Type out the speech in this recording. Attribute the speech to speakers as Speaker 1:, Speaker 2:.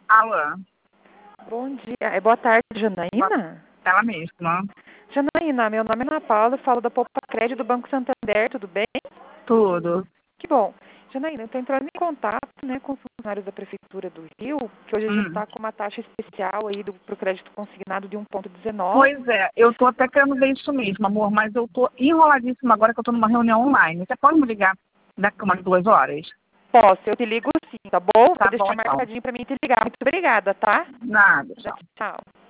Speaker 1: Alô?
Speaker 2: Bom dia. Boa tarde, Janaína?
Speaker 1: Ela mesma.
Speaker 2: Janaína, meu nome é Ana Paula, eu falo da Poupa Crédito do Banco Santander, tudo bem?
Speaker 1: Tudo.
Speaker 2: Que bom. Janaína, eu estou entrando em contato, com os funcionários da Prefeitura do Rio, que hoje a gente está com uma taxa especial aí pro crédito consignado de 1,19.
Speaker 1: Pois é, eu tô até querendo ver isso mesmo, amor, mas eu tô enroladíssima agora que eu tô numa reunião online. Você pode me ligar daqui umas 2 horas?
Speaker 2: Posso, eu te ligo sim, tá bom?
Speaker 1: Tá
Speaker 2: Vou
Speaker 1: bom,
Speaker 2: deixar
Speaker 1: então.
Speaker 2: marcadinho para mim te ligar. Muito obrigada, tá?
Speaker 1: Nada, tchau.
Speaker 2: Tchau.